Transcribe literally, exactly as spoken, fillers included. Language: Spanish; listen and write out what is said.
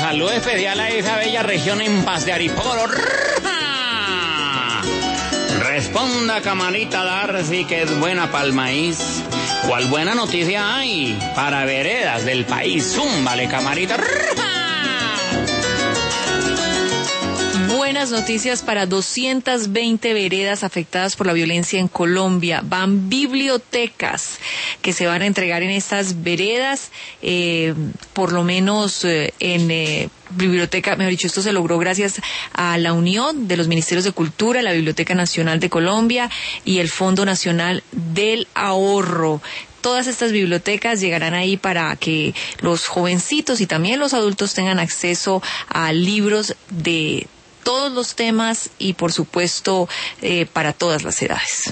saludo especial a esa bella región en paz de Ariporo. Responda, camarita Darcy, que es buena pa'l maíz. ¿Cuál buena noticia hay para veredas del país? Zúmbale, camarita. Buenas noticias para doscientas veinte veredas afectadas por la violencia en Colombia. Van bibliotecas que se van a entregar en estas veredas, eh, por lo menos eh, en eh, biblioteca, mejor dicho, esto se logró gracias a la unión de los Ministerios de Cultura, la Biblioteca Nacional de Colombia y el Fondo Nacional del Ahorro. Todas estas bibliotecas llegarán ahí para que los jovencitos y también los adultos tengan acceso a libros de todos los temas y, por supuesto, eh, para todas las edades.